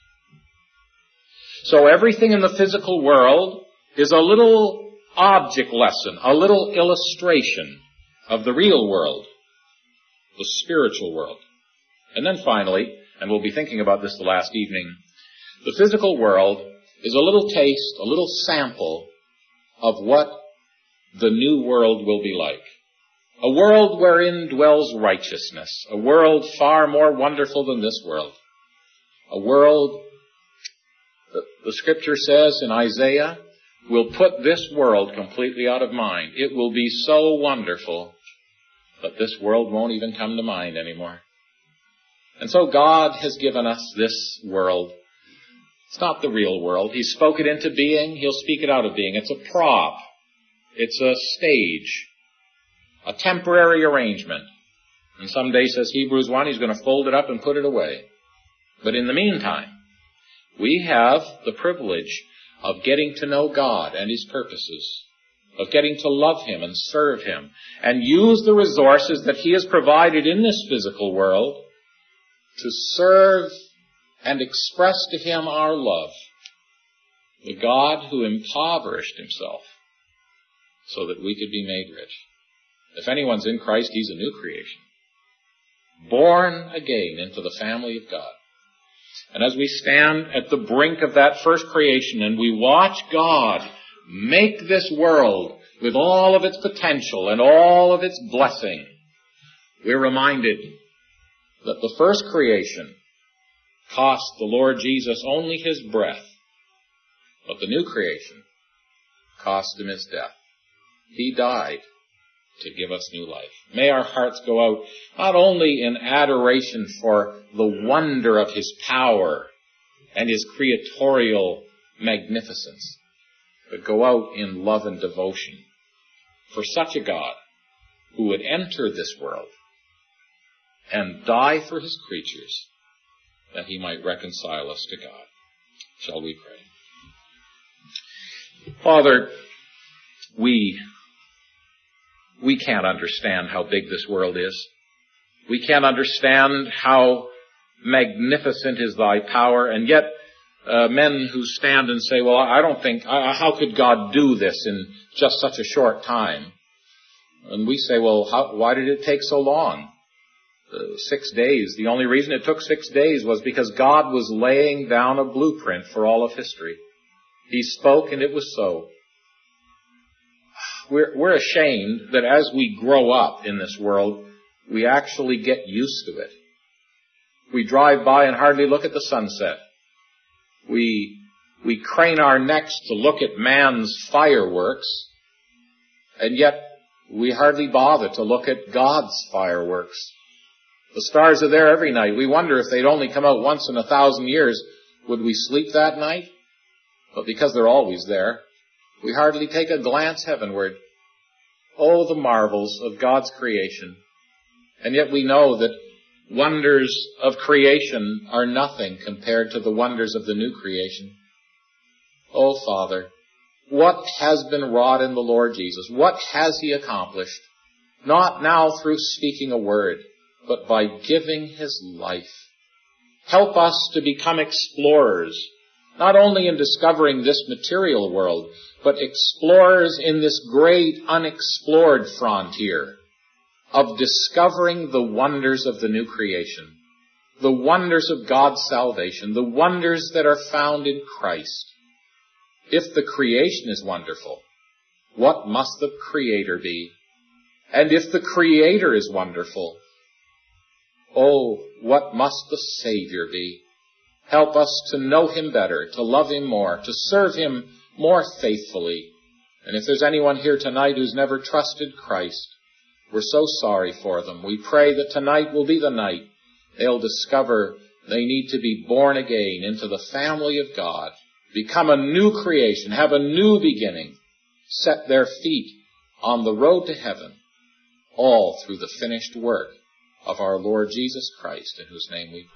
So everything in the physical world is a little object lesson, a little illustration of the real world, the spiritual world. And then finally, and we'll be thinking about this the last evening, the physical world is a little taste, a little sample of what the new world will be like. A world wherein dwells righteousness, a world far more wonderful than this world. A world, the, the Scripture says in Isaiah, will put this world completely out of mind. It will be so wonderful that this world won't even come to mind anymore. And so God has given us this world. It's not the real world. He spoke it into being. He'll speak it out of being. It's a prop. It's a stage. A temporary arrangement. And someday, says Hebrews one, He's going to fold it up and put it away. But in the meantime, we have the privilege of getting to know God and His purposes, of getting to love Him and serve Him, and use the resources that He has provided in this physical world to serve and express to Him our love, the God who impoverished Himself so that we could be made rich. If anyone's in Christ, he's a new creation, born again into the family of God. And as we stand at the brink of that first creation and we watch God make this world with all of its potential and all of its blessing, we're reminded that the first creation cost the Lord Jesus only His breath, but the new creation cost Him His death. He died to give us new life. May our hearts go out not only in adoration for the wonder of His power and His creatorial magnificence, but go out in love and devotion for such a God who would enter this world and die for His creatures that He might reconcile us to God. Shall we pray? Father, we We can't understand how big this world is. We can't understand how magnificent is Thy power, and yet uh, men who stand and say, well, I don't think, uh, how could God do this in just such a short time? And we say, well, how, why did it take so long? Uh, six days. The only reason it took six days was because God was laying down a blueprint for all of history. He spoke and it was so. We're, we're ashamed that as we grow up in this world, we actually get used to it. We drive by and hardly look at the sunset. We, we crane our necks to look at man's fireworks, and yet we hardly bother to look at God's fireworks. The stars are there every night. We wonder if they'd only come out once in a thousand years, would we sleep that night? But because they're always there, we hardly take a glance heavenward. Oh, the marvels of God's creation. And yet we know that wonders of creation are nothing compared to the wonders of the new creation. Oh, Father, what has been wrought in the Lord Jesus? What has He accomplished? Not now through speaking a word, but by giving His life. Help us to become explorers, not only in discovering this material world, but explorers in this great unexplored frontier of discovering the wonders of the new creation, the wonders of God's salvation, the wonders that are found in Christ. If the creation is wonderful, what must the Creator be? And if the Creator is wonderful, oh, what must the Savior be? Help us to know Him better, to love Him more, to serve Him more faithfully. And if there's anyone here tonight who's never trusted Christ, we're so sorry for them. We pray that tonight will be the night they'll discover they need to be born again into the family of God, become a new creation, have a new beginning, set their feet on the road to heaven, all through the finished work of our Lord Jesus Christ, in whose name we pray.